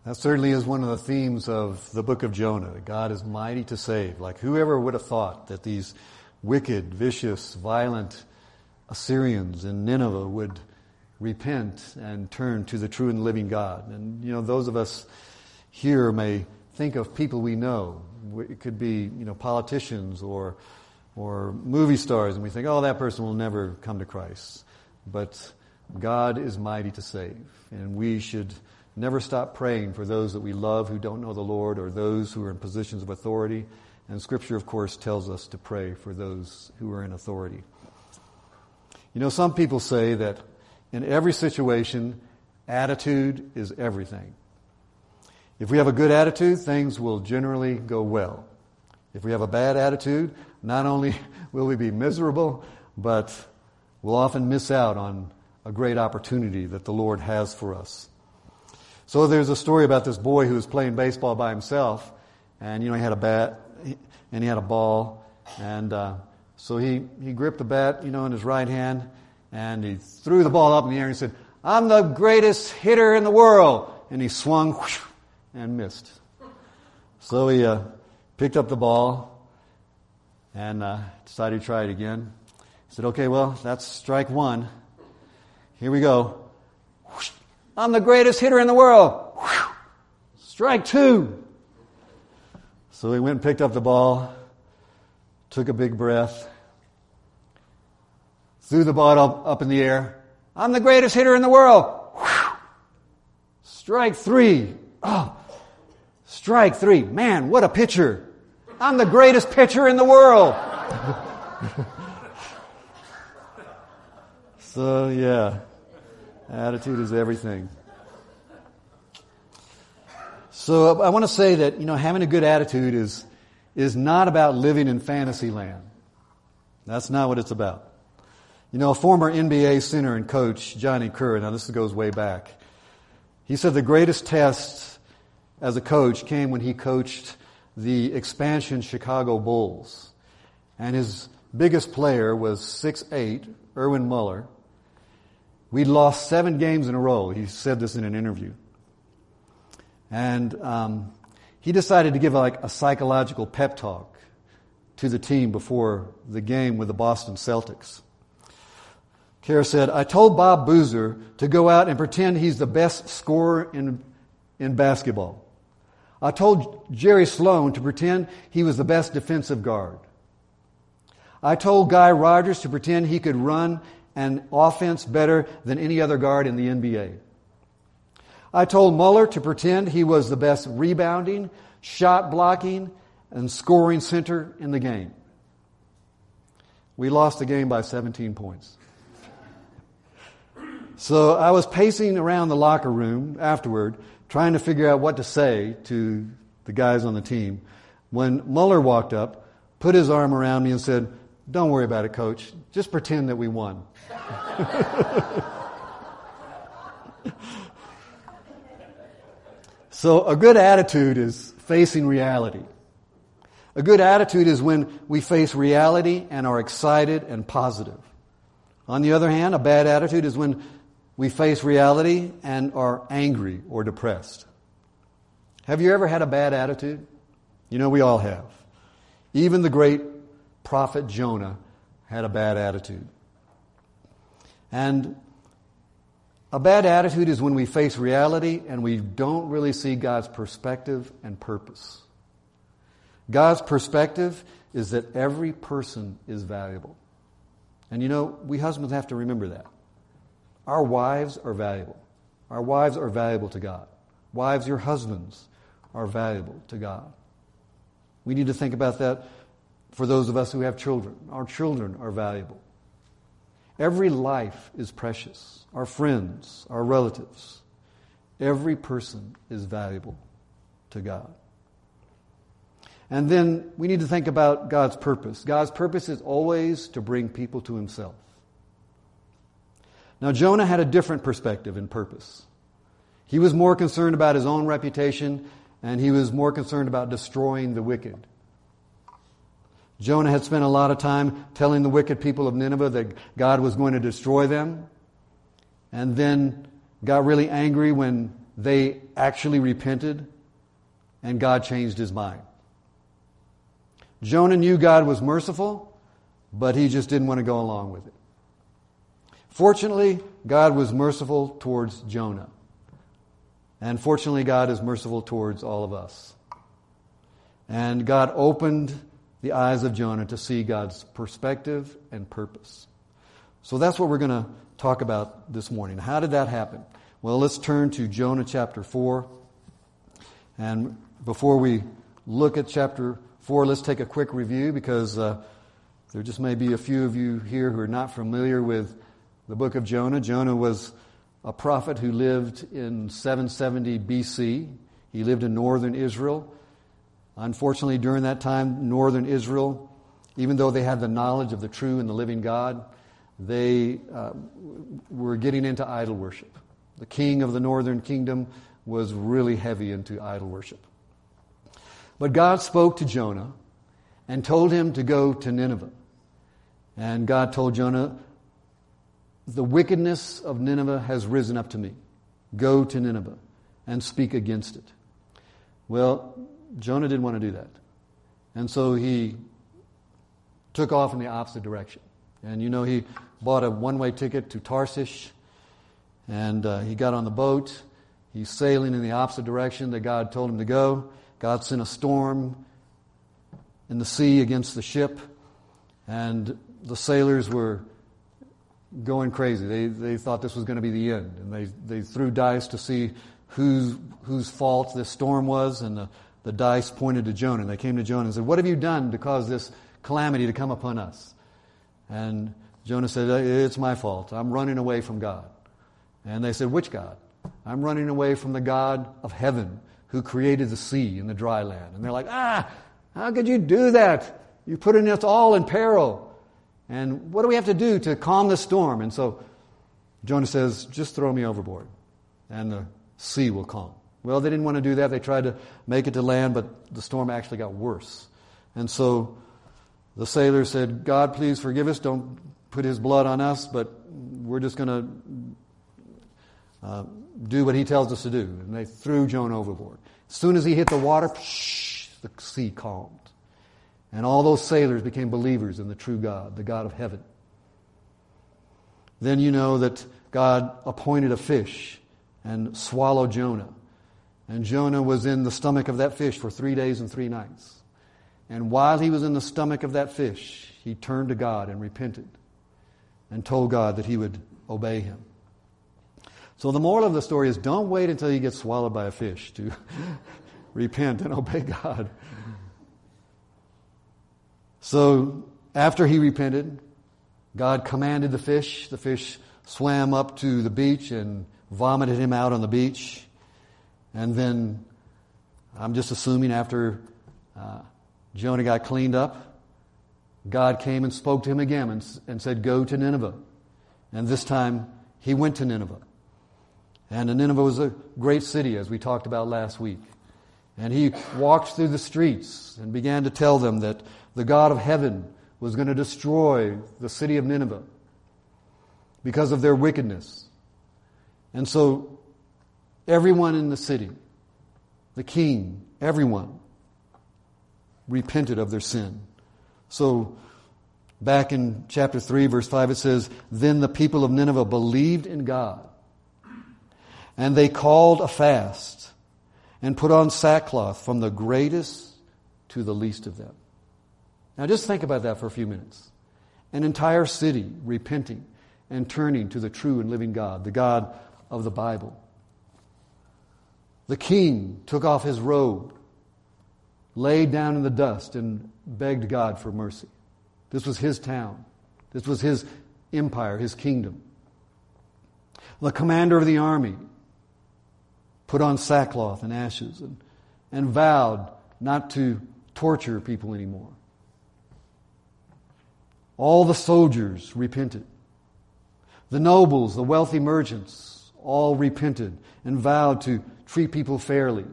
That certainly is one of the themes of the book of Jonah. God is mighty to save. Like, whoever would have thought that these wicked, vicious, violent Assyrians in Nineveh would repent and turn to the true and living God. And, those of us here may think of people we know. It could be, politicians or movie stars, and we think, oh, that person will never come to Christ. But God is mighty to save, and we should never stop praying for those that we love who don't know the Lord or those who are in positions of authority. And Scripture, of course, tells us to pray for those who are in authority. Some people say that in every situation, attitude is everything. If we have a good attitude, things will generally go well. If we have a bad attitude, not only will we be miserable, but we'll often miss out on a great opportunity that the Lord has for us. So there's a story about this boy who was playing baseball by himself, and he had a bat and he had a ball, and so he gripped the bat, in his right hand, and he threw the ball up in the air and he said, "I'm the greatest hitter in the world," and he swung whoosh, and missed. So he picked up the ball and decided to try it again. He said, "Okay, well, that's strike one. Here we go. Whoosh. I'm the greatest hitter in the world. Whew. Strike two." So he went and picked up the ball, took a big breath, threw the ball up in the air. "I'm the greatest hitter in the world. Whew. Strike three. Oh, strike three. Man, what a pitcher. I'm the greatest pitcher in the world." So, yeah. Attitude is everything. So I want to say that, having a good attitude is not about living in fantasy land. That's not what it's about. A former NBA center and coach, Johnny Kerr, now this goes way back, he said the greatest test as a coach came when he coached the expansion Chicago Bulls. And his biggest player was 6'8", Erwin Muller. We'd lost 7 games in a row. He said this in an interview. And he decided to give a psychological pep talk to the team before the game with the Boston Celtics. Kerr said, "I told Bob Boozer to go out and pretend he's the best scorer in basketball. I told Jerry Sloan to pretend he was the best defensive guard. I told Guy Rogers to pretend he could run an offense better than any other guard in the NBA. I told Muller to pretend he was the best rebounding, shot blocking, and scoring center in the game. We lost the game by 17 points. So I was pacing around the locker room afterward, trying to figure out what to say to the guys on the team, when Muller walked up, put his arm around me and said, "Don't worry about it, Coach. Just pretend that we won." So a good attitude is facing reality. A good attitude is when we face reality and are excited and positive. On the other hand, a bad attitude is when we face reality and are angry or depressed. Have you ever had a bad attitude? We all have. Even the great prophet Jonah had a bad attitude. And a bad attitude is when we face reality and we don't really see God's perspective and purpose. God's perspective is that every person is valuable. And we husbands have to remember that. Our wives are valuable. Our wives are valuable to God. Wives, your husbands are valuable to God. We need to think about that for those of us who have children. Our children are valuable. Every life is precious. Our friends, our relatives. Every person is valuable to God. And then we need to think about God's purpose. God's purpose is always to bring people to Himself. Now, Jonah had a different perspective and purpose. He was more concerned about his own reputation, and he was more concerned about destroying the wicked. Jonah had spent a lot of time telling the wicked people of Nineveh that God was going to destroy them, and then got really angry when they actually repented, and God changed his mind. Jonah knew God was merciful, but he just didn't want to go along with it. Fortunately, God was merciful towards Jonah. And fortunately, God is merciful towards all of us. And God opened the eyes of Jonah to see God's perspective and purpose. So that's what we're going to talk about this morning. How did that happen? Well, let's turn to Jonah chapter 4. And before we look at chapter 4, let's take a quick review, because there just may be a few of you here who are not familiar with the book of Jonah. Jonah was a prophet who lived in 770 BC. He lived in northern Israel. Unfortunately, during that time, northern Israel, even though they had the knowledge of the true and the living God, they were getting into idol worship. The king of the northern kingdom was really heavy into idol worship. But God spoke to Jonah and told him to go to Nineveh. And God told Jonah, the wickedness of Nineveh has risen up to me. Go to Nineveh and speak against it. Well, Jonah didn't want to do that. And so he took off in the opposite direction. And he bought a one-way ticket to Tarshish, and he got on the boat. He's sailing in the opposite direction that God told him to go. God sent a storm in the sea against the ship, and the sailors were going crazy. They thought this was going to be the end, and they threw dice to see whose fault this storm was, and the dice pointed to Jonah. And they came to Jonah and said, "What have you done to cause this calamity to come upon us?" And Jonah said, "It's my fault. I'm running away from God." And they said, "Which God?" "I'm running away from the God of heaven who created the sea and the dry land." And they're like, how could you do that? You're putting us all in peril. And what do we have to do to calm the storm? And so Jonah says, "Just throw me overboard and the sea will calm." Well, they didn't want to do that. They tried to make it to land, but the storm actually got worse. And so the sailors said, "God, please forgive us. Don't put his blood on us, but we're just going to do what he tells us to do." And they threw Jonah overboard. As soon as he hit the water, the sea calmed. And all those sailors became believers in the true God, the God of heaven. Then you know that God appointed a fish and swallowed Jonah. And Jonah was in the stomach of that fish for 3 days and 3 nights. And while he was in the stomach of that fish, he turned to God and repented and told God that he would obey him. So the moral of the story is, don't wait until you get swallowed by a fish to repent and obey God. So after he repented, God commanded the fish. The fish swam up to the beach and vomited him out on the beach. And then, I'm just assuming after Jonah got cleaned up, God came and spoke to him again and said, "Go to Nineveh." And this time, he went to Nineveh. And Nineveh was a great city, as we talked about last week. And he walked through the streets and began to tell them that the God of heaven was going to destroy the city of Nineveh because of their wickedness. And so everyone in the city, the king, everyone, repented of their sin. So back in chapter 3, verse 5, it says, "Then the people of Nineveh believed in God, and they called a fast and put on sackcloth from the greatest to the least of them." Now just think about that for a few minutes. An entire city repenting and turning to the true and living God, the God of the Bible. The king took off his robe, laid down in the dust, and begged God for mercy. This was his town. This was his empire, his kingdom. The commander of the army put on sackcloth and ashes and vowed not to torture people anymore. All the soldiers repented. The nobles, the wealthy merchants, all repented and vowed to treat people fairly.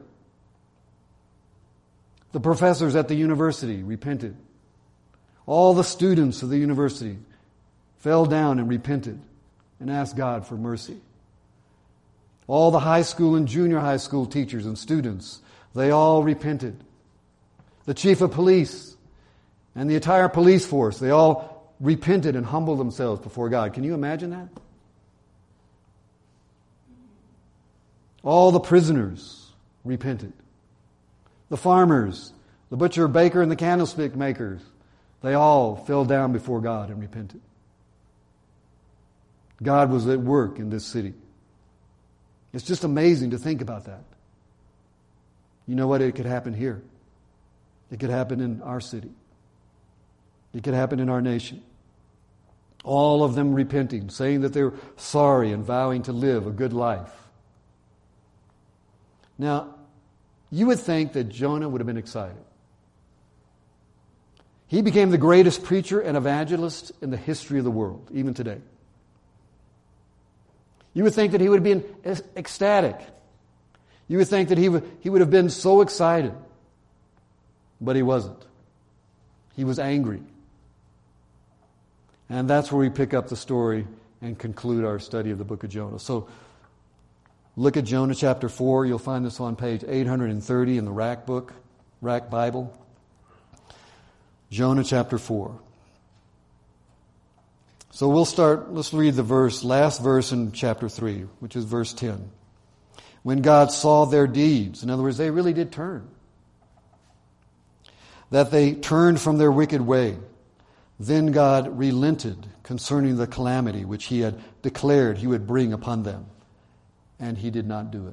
The professors at the university repented. All the students of the university fell down and repented and asked God for mercy. All the high school and junior high school teachers and students, they all repented. The chief of police and the entire police force, they all repented and humbled themselves before God. Can you imagine that? All the prisoners repented. The farmers, the butcher, baker, and the candlestick makers, they all fell down before God and repented. God was at work in this city. It's just amazing to think about that. You know what? It could happen here. It could happen in our city. It could happen in our nation. All of them repenting, saying that they're sorry and vowing to live a good life. Now, you would think that Jonah would have been excited. He became the greatest preacher and evangelist in the history of the world, even today. You would think that he would have been ecstatic. You would think that he would have been so excited. But he wasn't. He was angry. And that's where we pick up the story and conclude our study of the book of Jonah. So, look at Jonah chapter 4. You'll find this on page 830 in the Rack Bible. Jonah chapter 4. So let's read the last verse in chapter 3, which is verse 10. When God saw their deeds, in other words, they really did turn, that they turned from their wicked way, then God relented concerning the calamity which he had declared he would bring upon them. And he did not do it.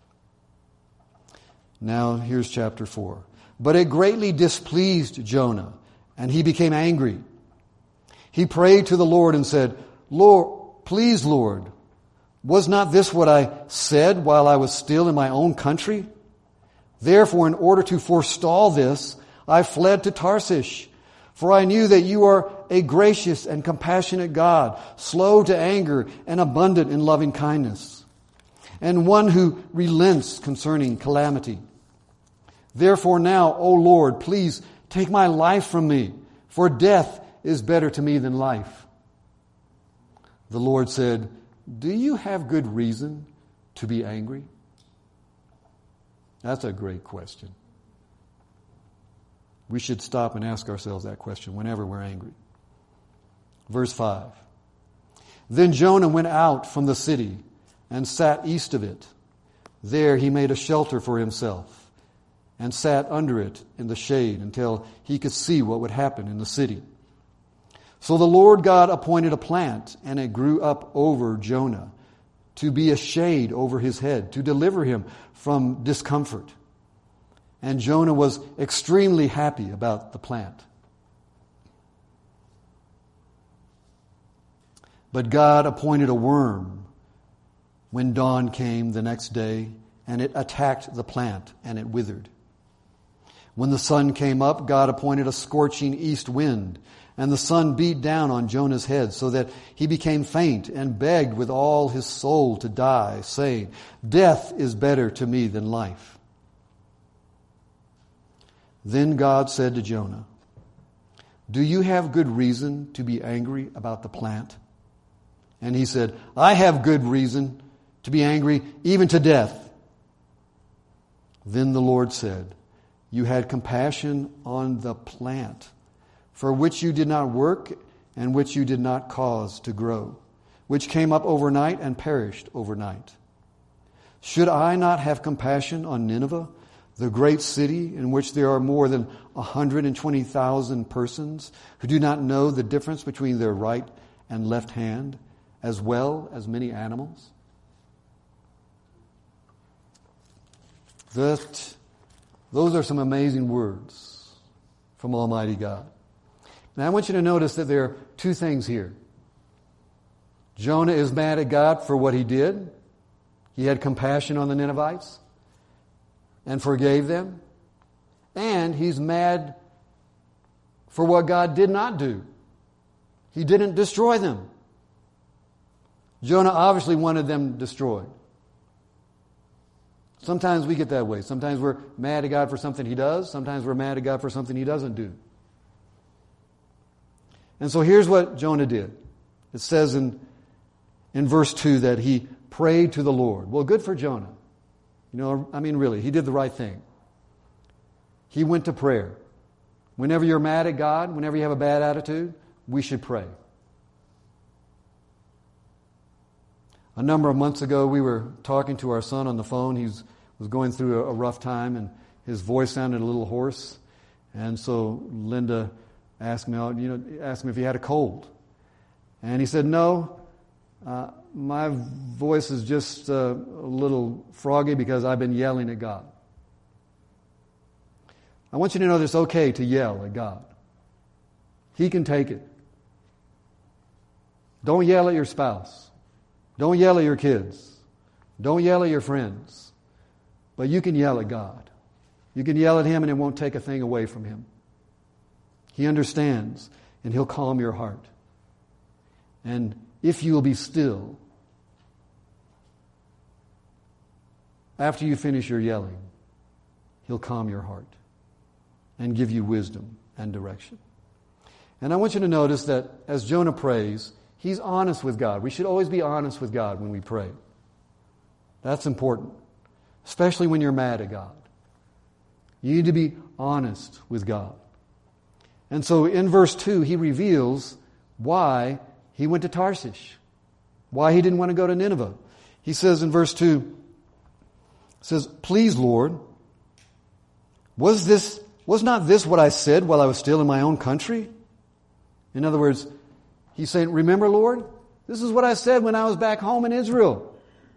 Now, here's chapter 4. But it greatly displeased Jonah, and he became angry. He prayed to the Lord and said, Lord, please, Lord, was not this what I said while I was still in my own country? Therefore, in order to forestall this, I fled to Tarshish. For I knew that you are a gracious and compassionate God, slow to anger and abundant in loving kindness, and one who relents concerning calamity. Therefore now, O Lord, please take my life from me, for death is better to me than life. The Lord said, do you have good reason to be angry? That's a great question. We should stop and ask ourselves that question whenever we're angry. Verse 5. Then Jonah went out from the city and sat east of it. There he made a shelter for himself and sat under it in the shade until he could see what would happen in the city. So the Lord God appointed a plant, and it grew up over Jonah to be a shade over his head, to deliver him from discomfort. And Jonah was extremely happy about the plant. But God appointed a worm when dawn came the next day, and it attacked the plant, and it withered. When the sun came up, God appointed a scorching east wind, and the sun beat down on Jonah's head so that he became faint and begged with all his soul to die, saying, death is better to me than life. Then God said to Jonah, do you have good reason to be angry about the plant? And he said, I have good reason to be angry even to death. Then the Lord said, you had compassion on the plant, for which you did not work and which you did not cause to grow, which came up overnight and perished overnight. Should I not have compassion on Nineveh, the great city in which there are more than 120,000 persons who do not know the difference between their right and left hand, as well as many animals? Those are some amazing words from Almighty God. Now I want you to notice that there are two things here. Jonah is mad at God for what he did. He had compassion on the Ninevites and forgave them. And he's mad for what God did not do. He didn't destroy them. Jonah obviously wanted them destroyed. Sometimes we get that way. Sometimes we're mad at God for something he does. Sometimes we're mad at God for something he doesn't do. And so here's what Jonah did. It says in verse 2 that he prayed to the Lord. Well, good for Jonah. Really, he did the right thing. He went to prayer. Whenever you're mad at God, whenever you have a bad attitude, we should pray. A number of months ago, we were talking to our son on the phone. He was going through a rough time, and his voice sounded a little hoarse. And so Linda asked me if he had a cold. And he said, no, my voice is just a little froggy because I've been yelling at God. I want you to know that it's okay to yell at God. He can take it. Don't yell at your spouse. Don't yell at your kids. Don't yell at your friends. But you can yell at God. You can yell at Him and it won't take a thing away from Him. He understands and He'll calm your heart. And if you will be still, after you finish your yelling, He'll calm your heart and give you wisdom and direction. And I want you to notice that as Jonah prays, he's honest with God. We should always be honest with God when we pray. That's important, especially when you're mad at God. You need to be honest with God. And so in verse 2, he reveals why he went to Tarshish, why he didn't want to go to Nineveh. He says in verse 2, says, "Please, Lord, was not this what I said while I was still in my own country?" In other words, he's saying, remember, Lord, this is what I said when I was back home in Israel.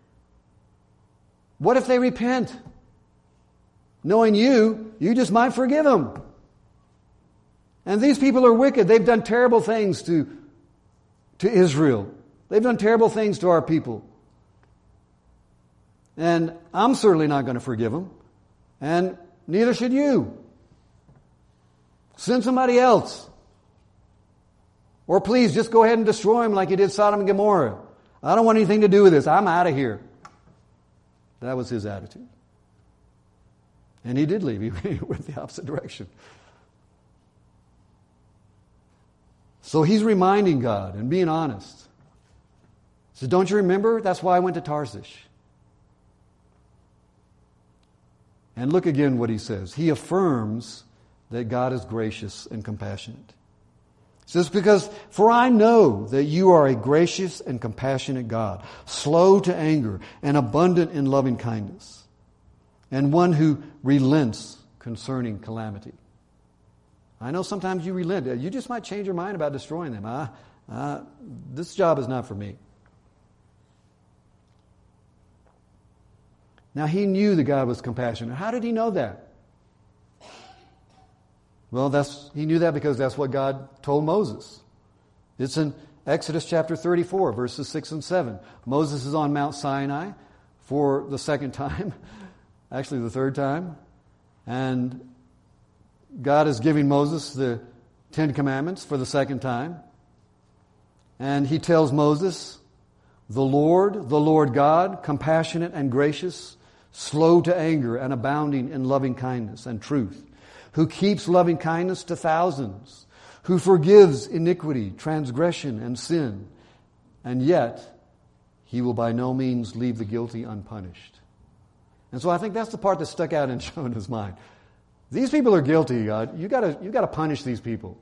What if they repent? Knowing you just might forgive them. And these people are wicked. They've done terrible things to Israel. They've done terrible things to our people. And I'm certainly not going to forgive them. And neither should you. Send somebody else. Or please, just go ahead and destroy them like you did Sodom and Gomorrah. I don't want anything to do with this. I'm out of here. That was his attitude. And he did leave. He went the opposite direction. So he's reminding God and being honest. He says, don't you remember? That's why I went to Tarshish. And look again what he says. He affirms that God is gracious and compassionate. He says, for I know that you are a gracious and compassionate God, slow to anger and abundant in loving kindness, and one who relents concerning calamity. I know sometimes you relent. You just might change your mind about destroying them. This job is not for me. Now, he knew that God was compassionate. How did he know that? Well, he knew that because that's what God told Moses. It's in Exodus chapter 34, verses 6 and 7. Moses is on Mount Sinai for the second time, actually the third time, and God is giving Moses the 10 Commandments for the second time. And he tells Moses, the Lord God, compassionate and gracious, slow to anger and abounding in loving kindness and truth, who keeps loving kindness to thousands, who forgives iniquity, transgression, and sin, and yet he will by no means leave the guilty unpunished. And so I think that's the part that stuck out in Jonah's mind. These people are guilty, God. You got to punish these people.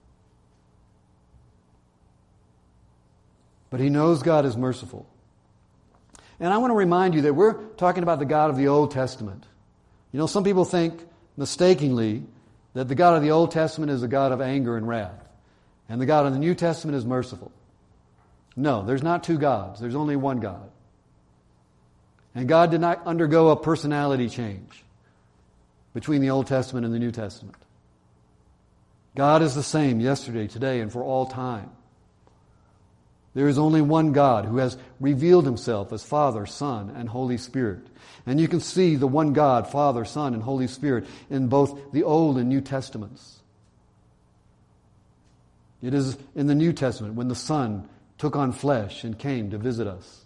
But he knows God is merciful. And I want to remind you that we're talking about the God of the Old Testament. You know, some people think mistakenly that the God of the Old Testament is a God of anger and wrath, and the God of the New Testament is merciful. No, there's not two gods. There's only one God. And God did not undergo a personality change between the Old Testament and the New Testament. God is the same yesterday, today, and for all time. There is only one God who has revealed Himself as Father, Son, and Holy Spirit. And you can see the one God, Father, Son, and Holy Spirit in both the Old and New Testaments. It is in the New Testament when the Son took on flesh and came to visit us.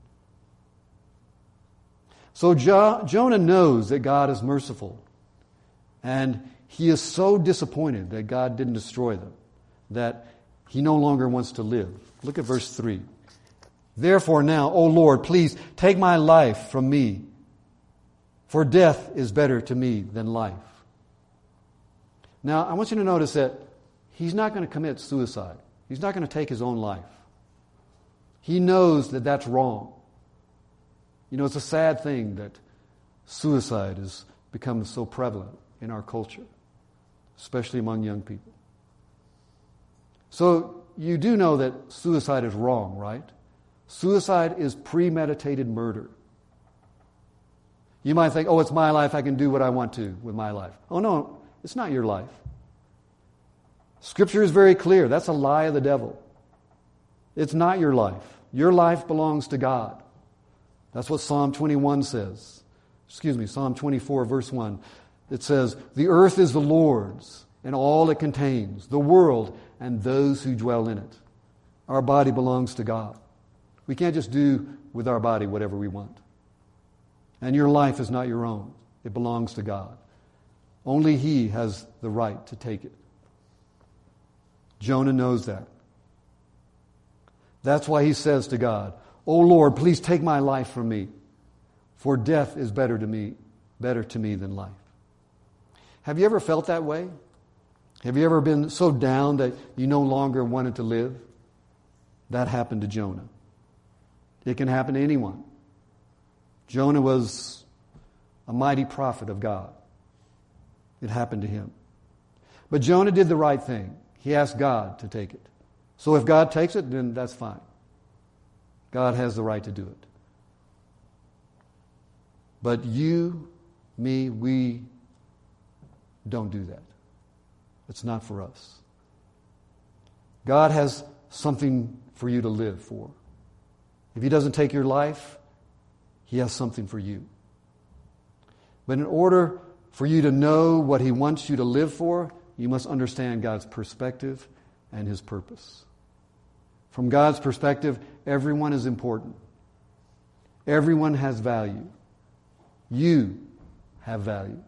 So Jonah knows that God is merciful. And he is so disappointed that God didn't destroy them, that he no longer wants to live. Look at verse 3. Therefore now, O Lord, please take my life from me, for death is better to me than life. Now, I want you to notice that he's not going to commit suicide. He's not going to take his own life. He knows that that's wrong. You know, it's a sad thing that suicide has become so prevalent in our culture, especially among young people. So you do know that suicide is wrong, right? Suicide is premeditated murder. You might think, oh, it's my life, I can do what I want to with my life. Oh no, it's not your life. Scripture is very clear. That's a lie of the devil. It's not your life. Your life belongs to God. That's what Psalm 21 says. Psalm 24, verse 1. It says, the earth is the Lord's and all it contains, the world and those who dwell in it. Our body belongs to God. We can't just do with our body whatever we want. And your life is not your own. It belongs to God. Only He has the right to take it. Jonah knows that. That's why he says to God, O Lord, please take my life from me, for death is better to me than life. Have you ever felt that way? Have you ever been so down that you no longer wanted to live? That happened to Jonah. It can happen to anyone. Jonah was a mighty prophet of God. It happened to him. But Jonah did the right thing. He asked God to take it. So if God takes it, then that's fine. God has the right to do it. But you, me, we don't do that. It's not for us. God has something for you to live for. If He doesn't take your life, He has something for you. But in order for you to know what He wants you to live for, you must understand God's perspective and His purpose. From God's perspective, everyone is important. Everyone has value. You have value.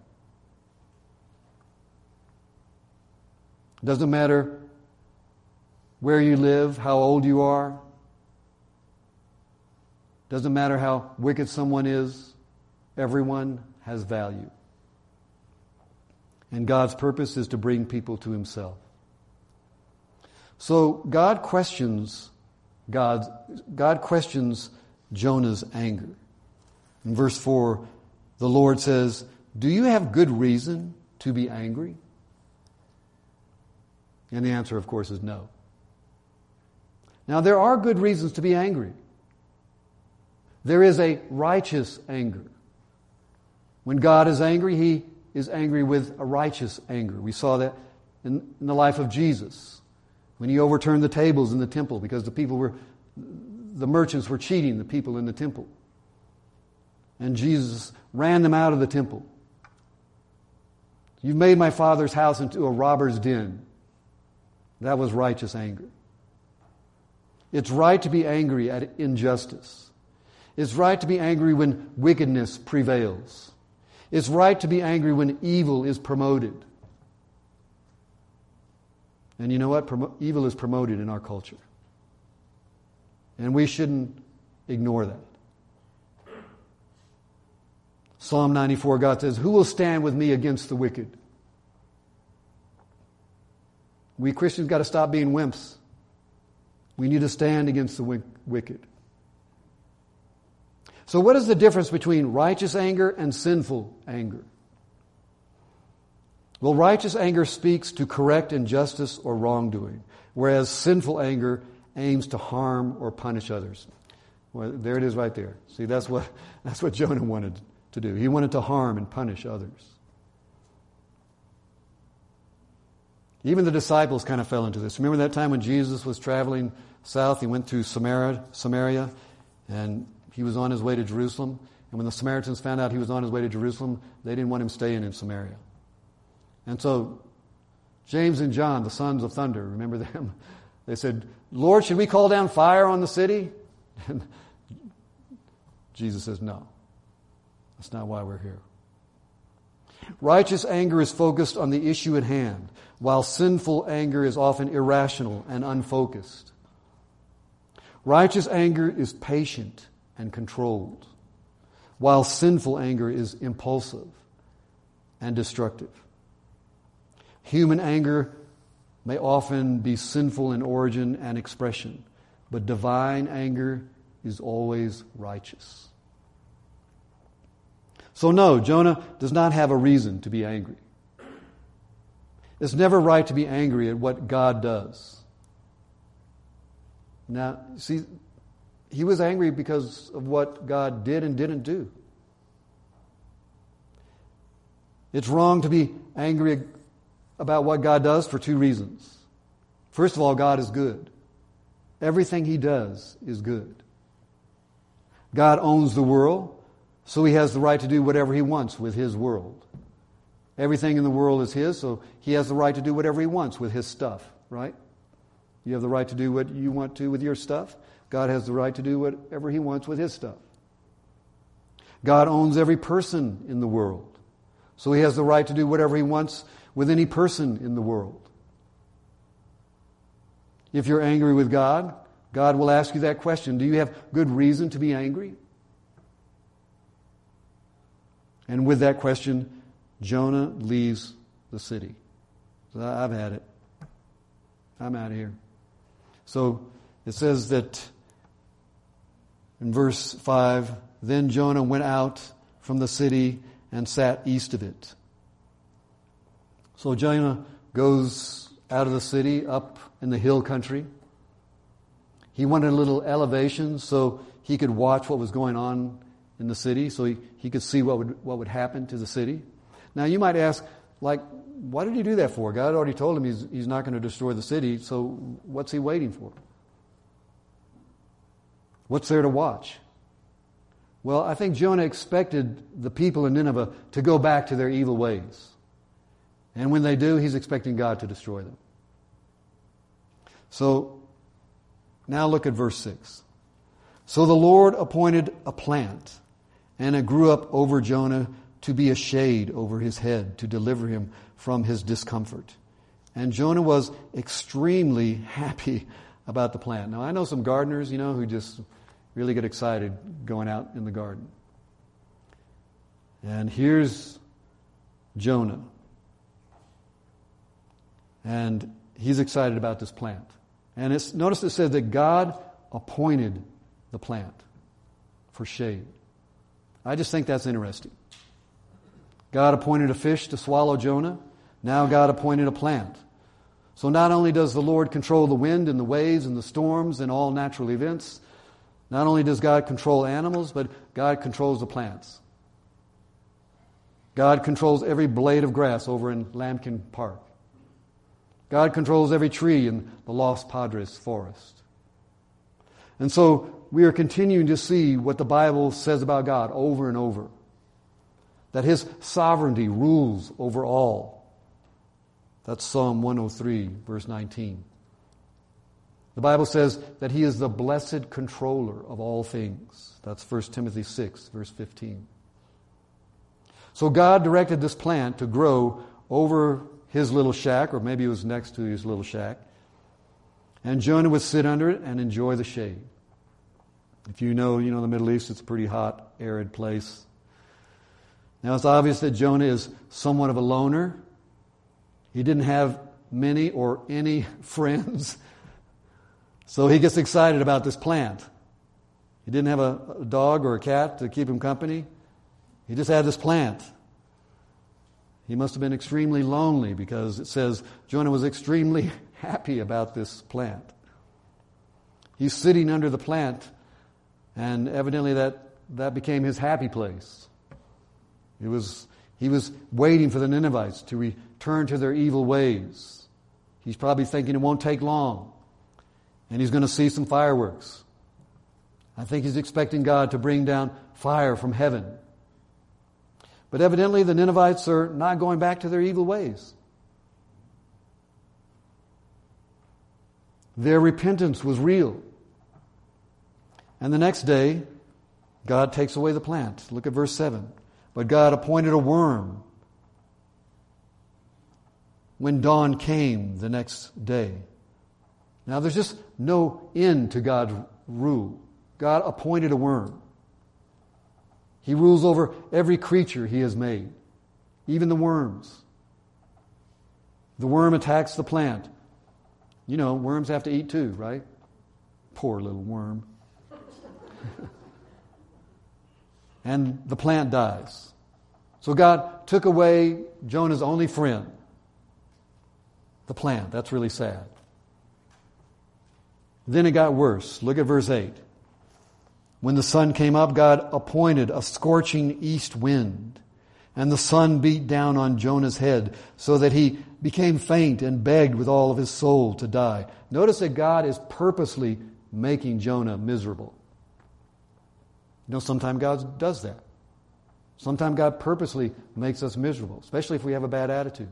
It doesn't matter where you live, how old you are. Doesn't matter how wicked someone is. Everyone has value. And God's purpose is to bring people to Himself. So God questions Jonah's anger. In verse 4, the Lord says, "Do you have good reason to be angry?" And the answer, of course, is no. Now, there are good reasons to be angry. There is a righteous anger. When God is angry, He is angry with a righteous anger. We saw that in the life of Jesus, when He overturned the tables in the temple because the merchants were cheating the people in the temple. And Jesus ran them out of the temple. "You've made my Father's house into a robber's den." That was righteous anger. It's right to be angry at injustice. It's right to be angry when wickedness prevails. It's right to be angry when evil is promoted. And you know what? Evil is promoted in our culture. And we shouldn't ignore that. Psalm 94, God says, "Who will stand with me against the wicked?" We Christians got to stop being wimps. We need to stand against the wicked. So what is the difference between righteous anger and sinful anger? Well, righteous anger speaks to correct injustice or wrongdoing, whereas sinful anger aims to harm or punish others. Well, there it is right there. See, that's what Jonah wanted to do. He wanted to harm and punish others. Even the disciples kind of fell into this. Remember that time when Jesus was traveling south? He went through Samaria, and He was on His way to Jerusalem. And when the Samaritans found out He was on His way to Jerusalem, they didn't want Him staying in Samaria. And so James and John, the sons of thunder, remember them? They said, "Lord, should we call down fire on the city?" And Jesus says, "No. That's not why we're here." Righteous anger is focused on the issue at hand, while sinful anger is often irrational and unfocused. Righteous anger is patient and controlled, while sinful anger is impulsive and destructive. Human anger may often be sinful in origin and expression, but divine anger is always righteous. So no, Jonah does not have a reason to be angry. It's never right to be angry at what God does. Now, see, he was angry because of what God did and didn't do. It's wrong to be angry about what God does for two reasons. First of all, God is good. Everything He does is good. God owns the world, so He has the right to do whatever He wants with His world. Everything in the world is His, so He has the right to do whatever He wants with His stuff, right? You have the right to do what you want to with your stuff. God has the right to do whatever He wants with His stuff. God owns every person in the world, so He has the right to do whatever He wants with any person in the world. If you're angry with God, God will ask you that question. Do you have good reason to be angry? And with that question, Jonah leaves the city. So I've had it. I'm out of here. So it says that in verse 5, then Jonah went out from the city and sat east of it. So Jonah goes out of the city up in the hill country. He wanted a little elevation so he could watch what was going on in the city, so he could see what would happen to the city. Now you might ask, like, why did he do that for? God already told him he's not going to destroy the city, so what's he waiting for? What's there to watch? Well, I think Jonah expected the people in Nineveh to go back to their evil ways. And when they do, he's expecting God to destroy them. So, now look at verse 6. So the Lord appointed a plant, and it grew up over Jonah to be a shade over his head, to deliver him from his discomfort. And Jonah was extremely happy about the plant. Now, I know some gardeners, who just really get excited going out in the garden. And here's Jonah. And he's excited about this plant. And notice it says that God appointed the plant for shade. I just think that's interesting. God appointed a fish to swallow Jonah. Now God appointed a plant. So not only does the Lord control the wind and the waves and the storms and all natural events, not only does God control animals, but God controls the plants. God controls every blade of grass over in Lambkin Park. God controls every tree in the Los Padres forest. And so we are continuing to see what the Bible says about God over and over. That His sovereignty rules over all. That's Psalm 103, verse 19. The Bible says that He is the blessed controller of all things. That's 1 Timothy 6, verse 15. So God directed this plant to grow over his little shack, or maybe it was next to his little shack. And Jonah would sit under it and enjoy the shade. If you know the Middle East, it's a pretty hot, arid place. Now it's obvious that Jonah is somewhat of a loner. He didn't have many or any friends. So he gets excited about this plant. He didn't have a dog or a cat to keep him company. He just had this plant. He must have been extremely lonely because it says Jonah was extremely happy about this plant. He's sitting under the plant, and evidently that became his happy place. He was waiting for the Ninevites to return to their evil ways. He's probably thinking it won't take long, and he's going to see some fireworks. I think he's expecting God to bring down fire from heaven. But evidently the Ninevites are not going back to their evil ways. Their repentance was real. And the next day, God takes away the plant. Look at verse 7. But God appointed a worm when dawn came the next day. Now there's just no end to God's rule. God appointed a worm. He rules over every creature He has made, even the worms. The worm attacks the plant. You know, worms have to eat too, right? Poor little worm. And the plant dies. So God took away Jonah's only friend, the plant. That's really sad. Then it got worse. Look at verse 8. When the sun came up, God appointed a scorching east wind, and the sun beat down on Jonah's head so that he became faint and begged with all of his soul to die. Notice that God is purposely making Jonah miserable. You know, sometimes God does that. Sometimes God purposely makes us miserable, especially if we have a bad attitude.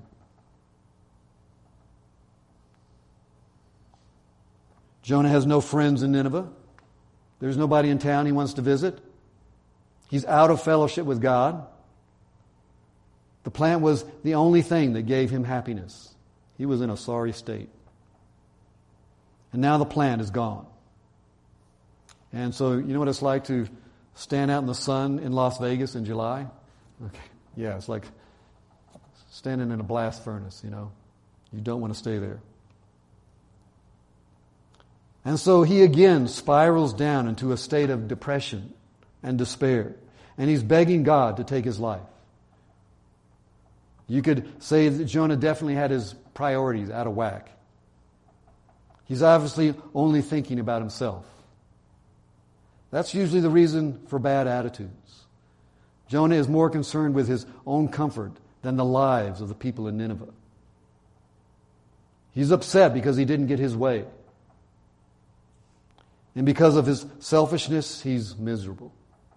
Jonah has no friends in Nineveh. There's nobody in town he wants to visit. He's out of fellowship with God. The plant was the only thing that gave him happiness. He was in a sorry state. And now the plant is gone. And so, you know what it's like to stand out in the sun in Las Vegas in July? Okay. Yeah, it's like standing in a blast furnace, you know. You don't want to stay there. And so he again spirals down into a state of depression and despair. And he's begging God to take his life. You could say that Jonah definitely had his priorities out of whack. He's obviously only thinking about himself. That's usually the reason for bad attitudes. Jonah is more concerned with his own comfort than the lives of the people in Nineveh. He's upset because he didn't get his way. And because of his selfishness, he's miserable.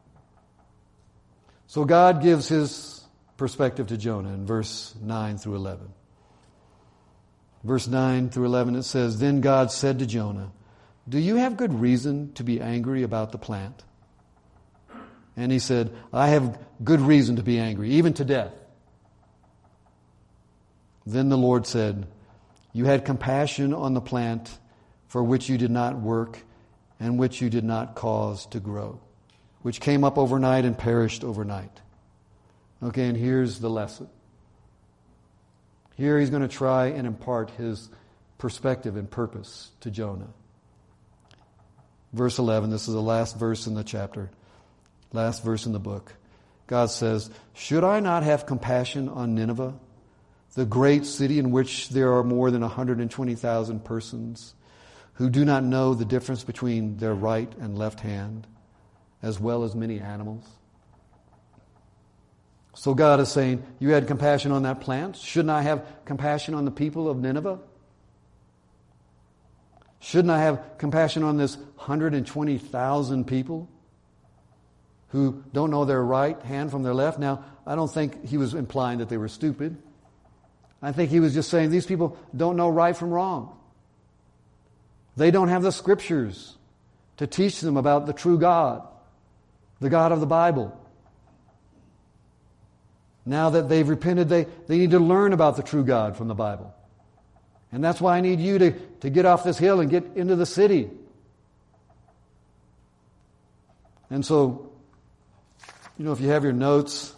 So God gives his perspective to Jonah in verse 9 through 11. Verse 9 through 11, it says, Then God said to Jonah, Do you have good reason to be angry about the plant? And he said, I have good reason to be angry, even to death. Then the Lord said, You had compassion on the plant for which you did not work and which you did not cause to grow, which came up overnight and perished overnight. Okay, and here's the lesson. Here he's going to try and impart his perspective and purpose to Jonah. Verse 11, this is the last verse in the chapter, last verse in the book. God says, Should I not have compassion on Nineveh, the great city in which there are more than 120,000 persons who do not know the difference between their right and left hand, as well as many animals? So God is saying, you had compassion on that plant. Shouldn't I have compassion on the people of Nineveh? Shouldn't I have compassion on this 120,000 people who don't know their right hand from their left? Now, I don't think he was implying that they were stupid. I think he was just saying these people don't know right from wrong. They don't have the scriptures to teach them about the true God, the God of the Bible. Now that they've repented, they need to learn about the true God from the Bible. And that's why I need you to get off this hill and get into the city. And so, you know, if you have your notes,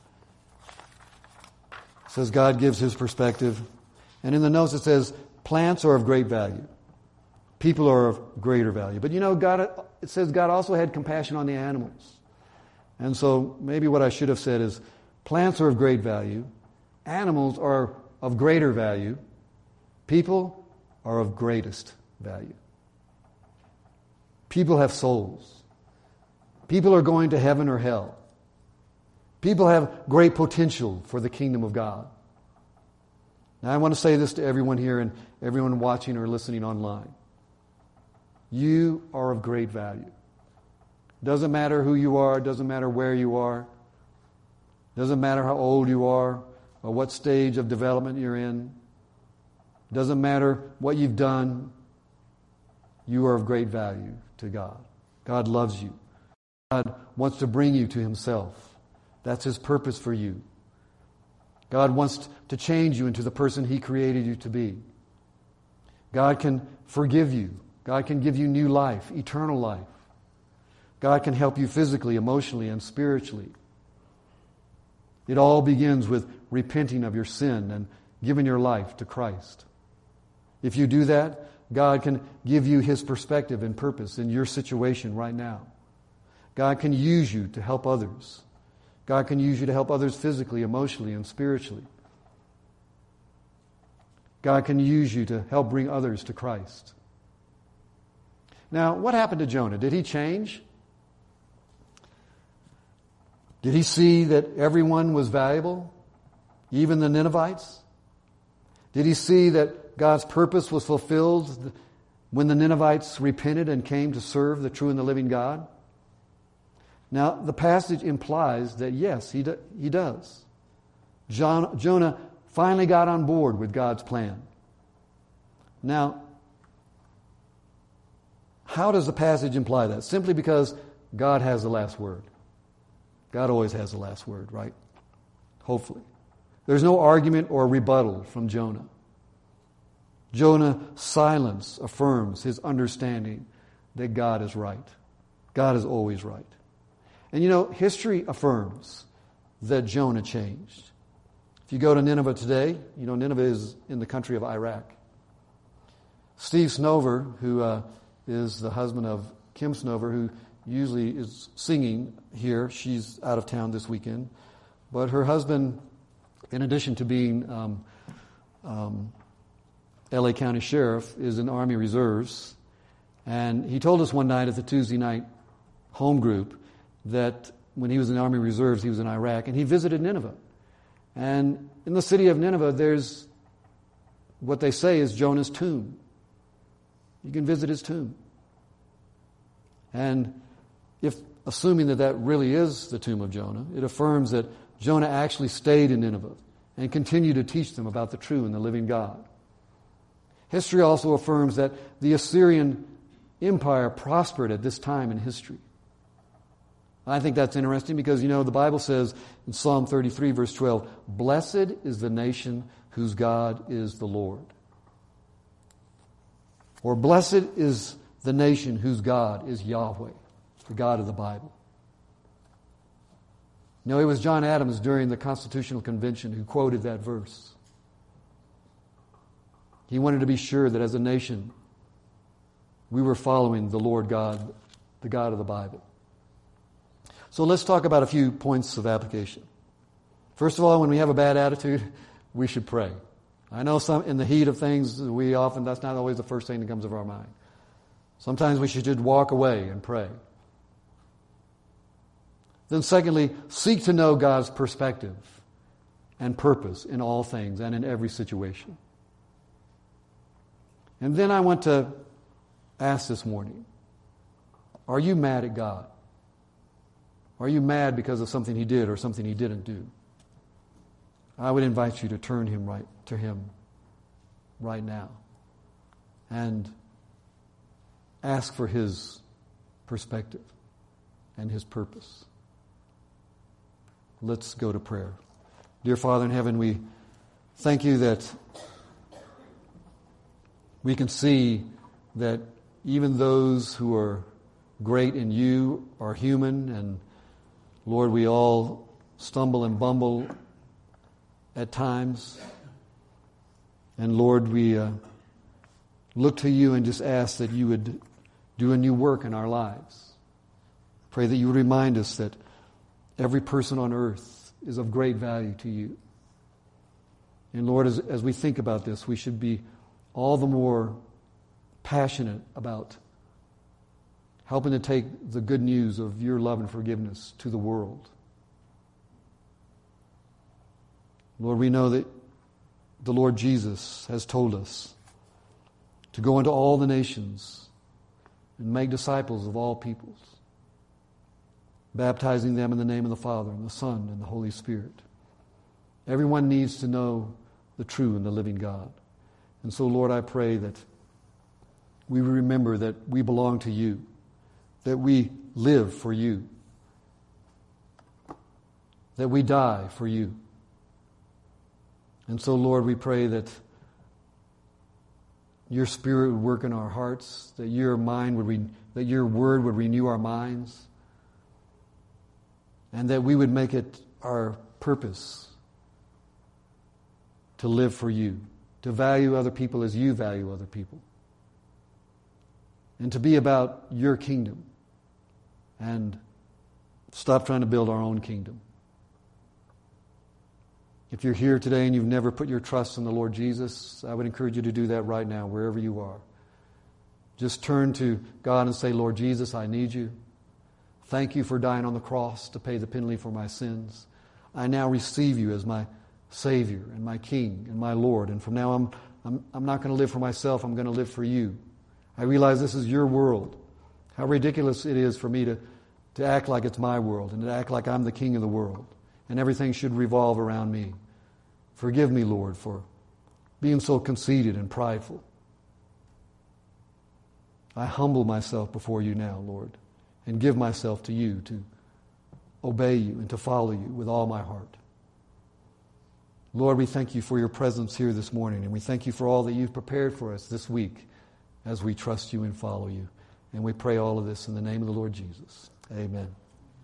it says God gives his perspective. And in the notes it says, plants are of great value. People are of greater value. But you know, it says God also had compassion on the animals. And so maybe what I should have said is, plants are of great value. Animals are of greater value. People are of greatest value. People have souls. People are going to heaven or hell. People have great potential for the kingdom of God. Now I want to say this to everyone here and everyone watching or listening online. You are of great value. Doesn't matter who you are, doesn't matter where you are, doesn't matter how old you are or what stage of development you're in. Doesn't matter what you've done. You are of great value to God. God loves you. God wants to bring you to himself. That's his purpose for you. God wants to change you into the person he created you to be. God can forgive you God can give you new life, eternal life. God can help you physically, emotionally, and spiritually. It all begins with repenting of your sin and giving your life to Christ. If you do that, God can give you His perspective and purpose in your situation right now. God can use you to help others. God can use you to help others physically, emotionally, and spiritually. God can use you to help bring others to Christ. Now, what happened to Jonah? Did he change? Did he see that everyone was valuable, even the Ninevites? Did he see that God's purpose was fulfilled when the Ninevites repented and came to serve the true and the living God? Now, the passage implies that yes, he does. Jonah finally got on board with God's plan. Now, how does the passage imply that? Simply because God has the last word. God always has the last word, right? Hopefully. There's no argument or rebuttal from Jonah. Jonah's silence affirms his understanding that God is right. God is always right. And you know, history affirms that Jonah changed. If you go to Nineveh today, you know Nineveh is in the country of Iraq. Steve Snover, who is the husband of Kim Snover, who usually is singing here. She's out of town this weekend. But her husband, in addition to being L.A. County Sheriff, is in Army Reserves. And he told us one night at the Tuesday night home group that when he was in Army Reserves, he was in Iraq, and he visited Nineveh. And in the city of Nineveh, there's what they say is Jonah's tomb. You can visit his tomb. And if assuming that that really is the tomb of Jonah, it affirms that Jonah actually stayed in Nineveh and continued to teach them about the true and the living God. History also affirms that the Assyrian Empire prospered at this time in history. I think that's interesting because, you know, the Bible says in Psalm 33, verse 12, "Blessed is the nation whose God is the Lord." Or blessed is the nation whose God is Yahweh, the God of the Bible. No, it was John Adams during the Constitutional Convention who quoted that verse. He wanted to be sure that as a nation, we were following the Lord God, the God of the Bible. So let's talk about a few points of application. First of all, when we have a bad attitude, we should pray. I know some in the heat of things, that's not always the first thing that comes to our mind. Sometimes we should just walk away and pray. Then secondly, seek to know God's perspective and purpose in all things and in every situation. And then I want to ask this morning, are you mad at God? Are you mad because of something He did or something He didn't do? I would invite you to turn to Him right now and ask for His perspective and His purpose. Let's go to prayer. Dear Father in heaven, we thank You that we can see that even those who are great in You are human, and Lord, we all stumble and bumble at times. And Lord, we look to You and just ask that You would do a new work in our lives. Pray that You would remind us that every person on earth is of great value to You. And Lord, as we think about this, we should be all the more passionate about helping to take the good news of Your love and forgiveness to the world. Lord, we know that the Lord Jesus has told us to go into all the nations and make disciples of all peoples, baptizing them in the name of the Father and the Son and the Holy Spirit. Everyone needs to know the true and the living God. And so, Lord, I pray that we remember that we belong to You, that we live for You, that we die for You. And so, Lord, we pray that your Spirit would work in our hearts, that your Word would renew our minds, and that we would make it our purpose to live for you, to value other people as you value other people, and to be about your kingdom and stop trying to build our own kingdom. If you're here today and you've never put your trust in the Lord Jesus, I would encourage you to do that right now, wherever you are. Just turn to God and say, Lord Jesus, I need you. Thank you for dying on the cross to pay the penalty for my sins. I now receive you as my Savior and my King and my Lord. And from now on, I'm not going to live for myself. I'm going to live for you. I realize this is your world. How ridiculous it is for me to act like it's my world and to act like I'm the king of the world and everything should revolve around me. Forgive me, Lord, for being so conceited and prideful. I humble myself before you now, Lord, and give myself to you to obey you and to follow you with all my heart. Lord, we thank you for your presence here this morning, and we thank you for all that you've prepared for us this week as we trust you and follow you. And we pray all of this in the name of the Lord Jesus. Amen.